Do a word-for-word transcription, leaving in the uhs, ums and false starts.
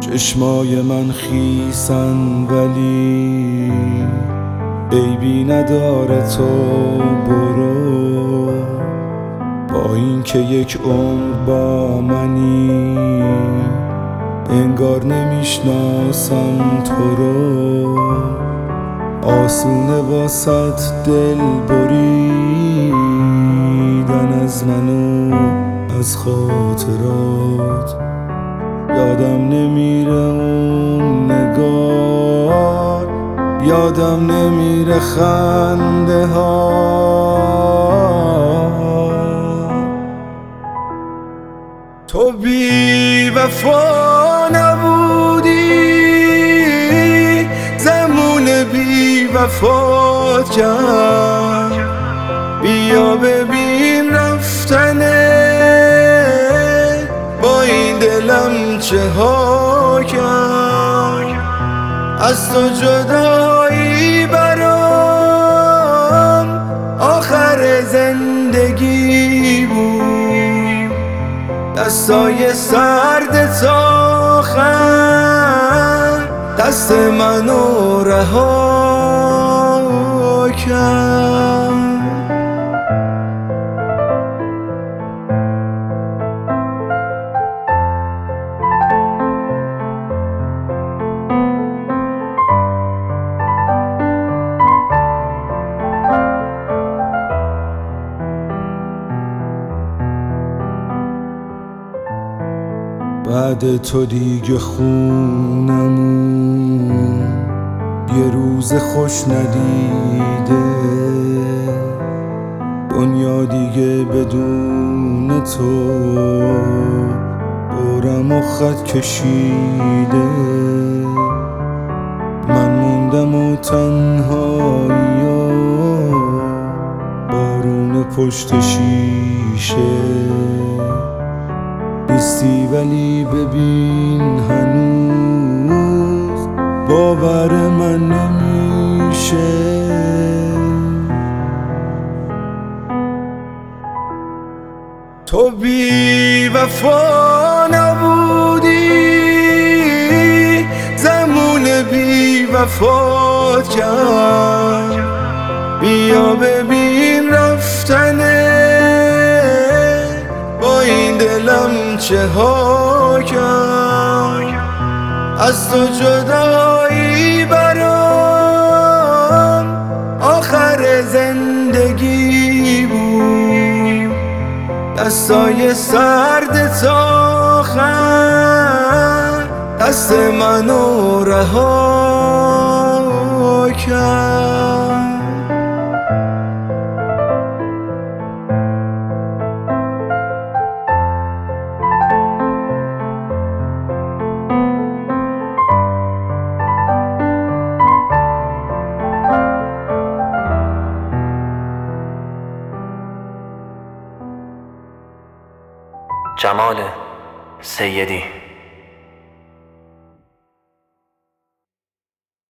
چشمای من خیسن ولی عیبی نداره، تو برو. با این که یک عمر با منی انگار نمیشناسم تو رو. آسونه واسط دل بریدن از من و از خاطرات. یادم نمیره اون نگاه، یادم نمیره خنده ها. تو بی وفا نبودی، زمون بی وفا کرد. بیا ببین رفتنه با این دلم چه ها کرد. از تو جدایی برام آخر زندگی بود. دستای سرد تا خم دست منو رها کرد. بعد تو دیگه خونمون یه روز خوش ندیده. دنیا دیگه بدون تو دورم و خط کشیده. من موندم و تنهایی و بارون پشت شیشه. نیستی ولی ببین هنوز باور من نمیشه. تو بی وفا نبودی، زمون بی وفا کرد. بیا ببین رفتنه با این دلم چه ها کرد. از تو جدایی برام آخر زندگی بود. دستای سرد تا خم دست منو رها کرد. جمال سیدی.